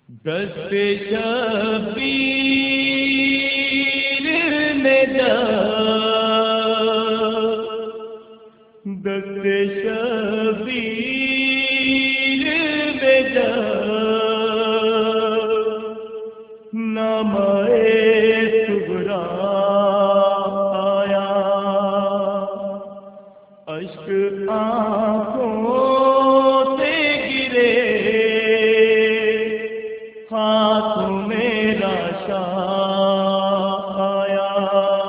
دست شبیر میں جا، دست شبیر میں جا، نامۂ صغریٰ آیا، اشک آنکھوں سے گرے، ہاتھوں میں راشا آیا،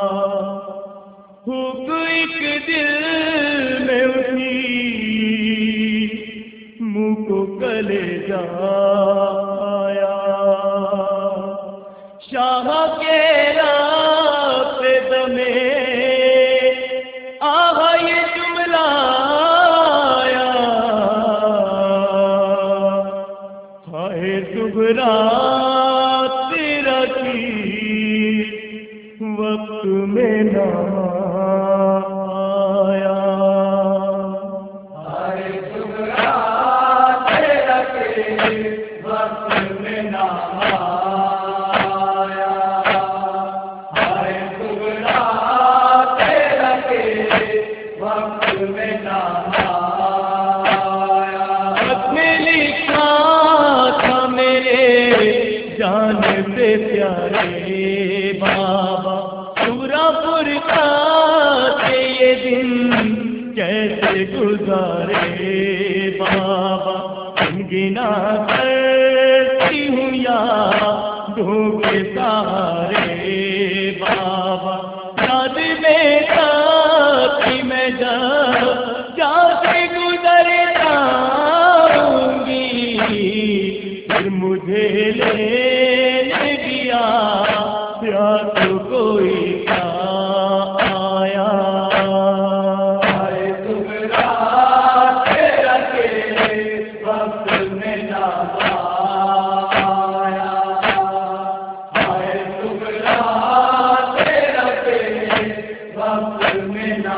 حق ایک دل میں اٹھی، منہ کو کلیجا آیا، شاہ کے راستے دمے آہا یہ جملہ آیا، ہائے صغریٰ تیرا کی وقت میں نہ آیا، ہائے صغریٰ تیرا کی وقت میں نہ آیا، ہائے صغریٰ تیرا کی وقت میں نہ آیا، خط میں لکھا تھا میرے جان سے پیارے بابا، پورا پورا سے یہ دن کیسے گزارے بابا، گنا کرتی ہوں یادوں کے سہارے بابا، یاد میں تھی میں جا سے گزر جاؤں گی، پھر مجھے لینے گیا یا تو کوئی کیا آیا، ہائے صغریٰ تیرا کی وقت میں نہ آیا، ہائے صغریٰ تیرا کی وقت میں نہ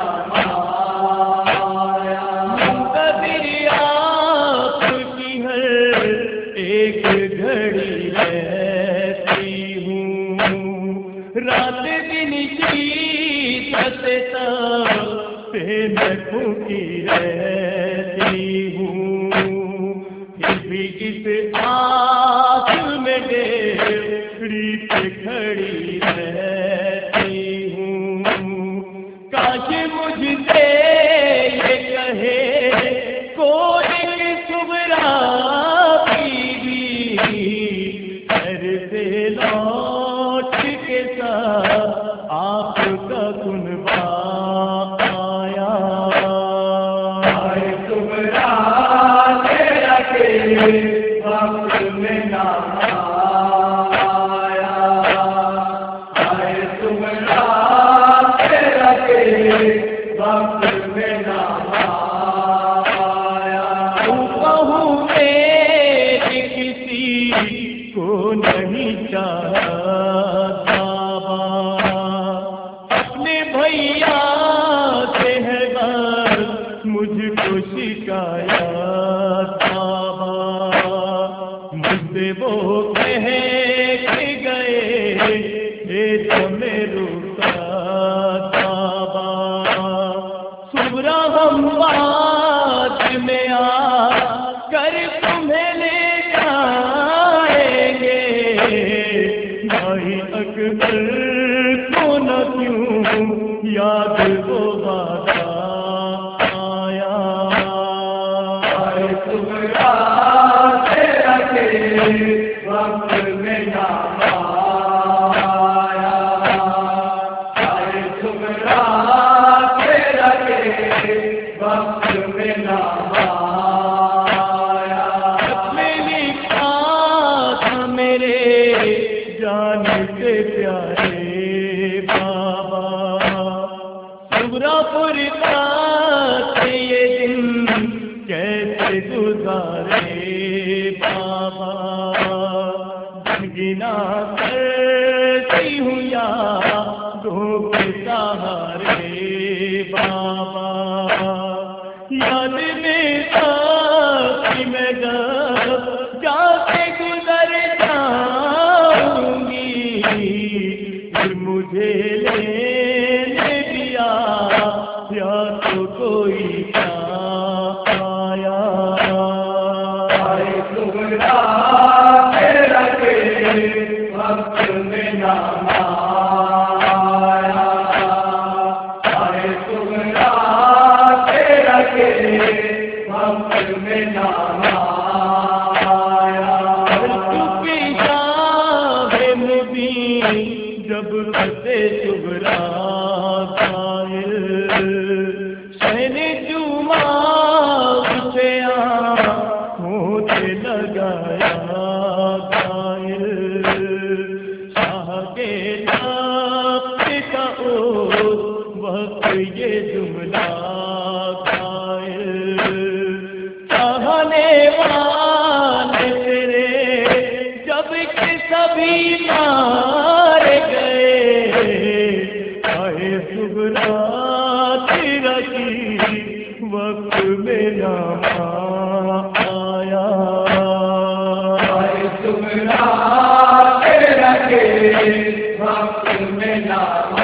آیا، منتظر آپ کی ہر ایک گھڑی رہتی ہوں، رات دن شیدت پہ میں پھوکی رہتی ہوں، پھر بھی اس آس میں ڈیڑھی پہ کھڑی رہتی ہوں، کاش مجھ سے یہ کہے کوئی صغریٰ بیوی، گھر سے لوٹ کے ساتھ آپ کا کنبہ آیا، ہائے صغریٰ تیرا کی وقت میں نہ آیا، ہائے صغریٰ تیرا کی وقت میں نہ آیا، کہوں میرے کسی کو نہیں چاہتا اپنے بھیا سے ہے بس مجھ کو شکایت مجھ سے وہ کہہ کے گئے تمہیں روکا صغریٰ ہم بات میں آ کر تمہیں لے جائیں گے، بھائی اکبر کو نہ کیوں یاد وہ وعدہ آیا، ہائے صغریٰ تیرا کی وقت میں نہ آیا، ہائے صغریٰ تیرا کی وقت میں نہ آیا، میں لکھا تھا میرے جان سے پیارے بابا، صغریٰ پورا سے یہ دن کیسے گزارے بابا، گنا کرتی ہوں یادوں کے سہارے بابا، یاد میں میں جا کے گزر خلقت صغرا قائل شہن جمعہ سے آنکھوں سے لگایا قائل شاہ کے تخت کا اس وقت یہ جملہ قائل چاہنے والے تیرے جب کہ سبھی مار گئے آئے صغرا تیرا کی وقت میں نام آیا آئے صغرا تیرا کے وقت میں نام